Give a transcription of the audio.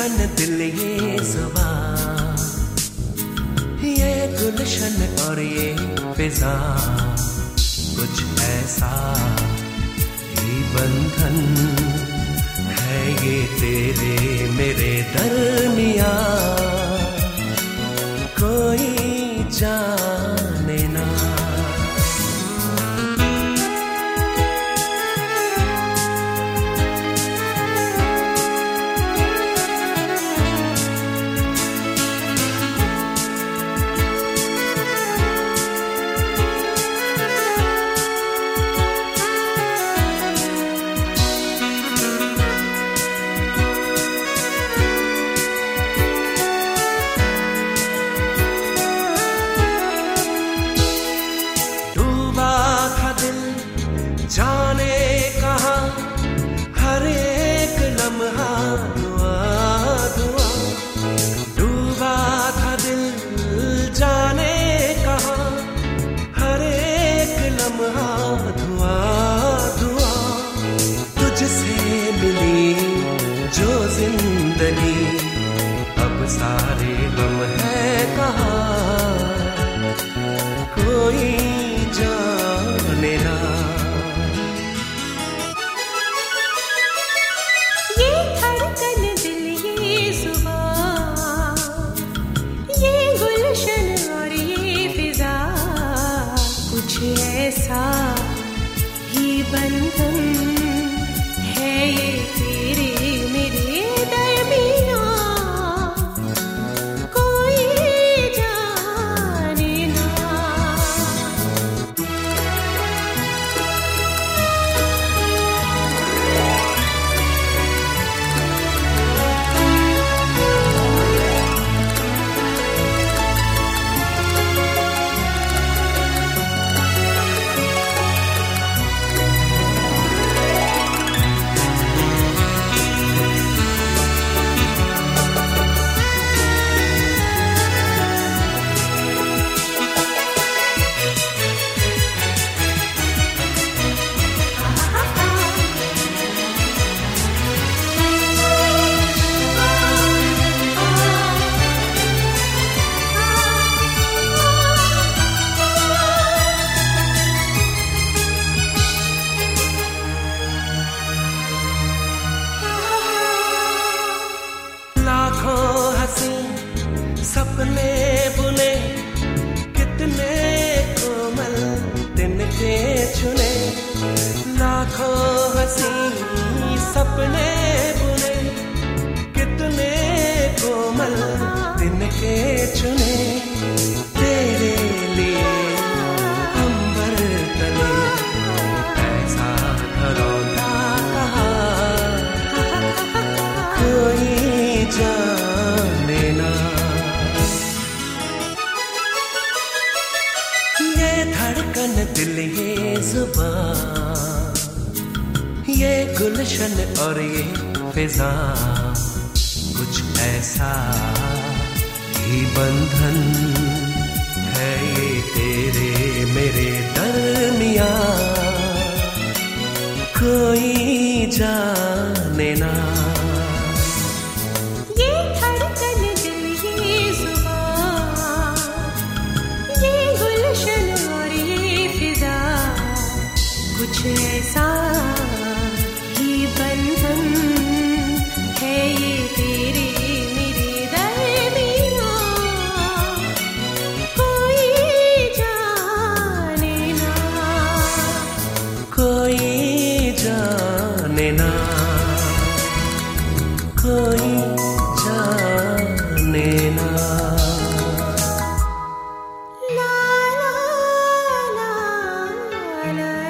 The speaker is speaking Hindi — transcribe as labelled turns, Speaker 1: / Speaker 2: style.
Speaker 1: धड़कन दिल ये जुबां, ये गुलशन और ये फिजा, कुछ ऐसा ही बंधन है ये तेरे मेरे दरमियां, कोई जाने ना। जाने कहाँ हर एक लम्हा दुआ दुआ, डूबा था दिल जाने कहाँ हर एक लम्हा दुआ दुआ, तुझसे मिली जो जिंदगी अब सारे गम है कहाँ, कोई जाने ना।
Speaker 2: ऐसा ही बंधन है ये तेरे मेरे दरमियां, कोई जाने ना।
Speaker 1: सपने बुने कितने कोमल तिनके चुने, लाखों हंसी सपने बुने कितने कोमल तिनके चुने, तेरे लिए अंबर तले ऐसा घरौंदा कहा, कोई जाने ना। धड़कन दिल ये जुबां, ये गुलशन और ये फिजा, कुछ ऐसा ही बंधन है ये तेरे मेरे दरमियां, कोई जाने ना।
Speaker 2: कुछ ऐसा ही बंधन है ये तेरे मेरे दरमियां, कोई जाने ना,
Speaker 1: कोई जाने ना, कोई जाने ना।
Speaker 2: ला ला ला ला।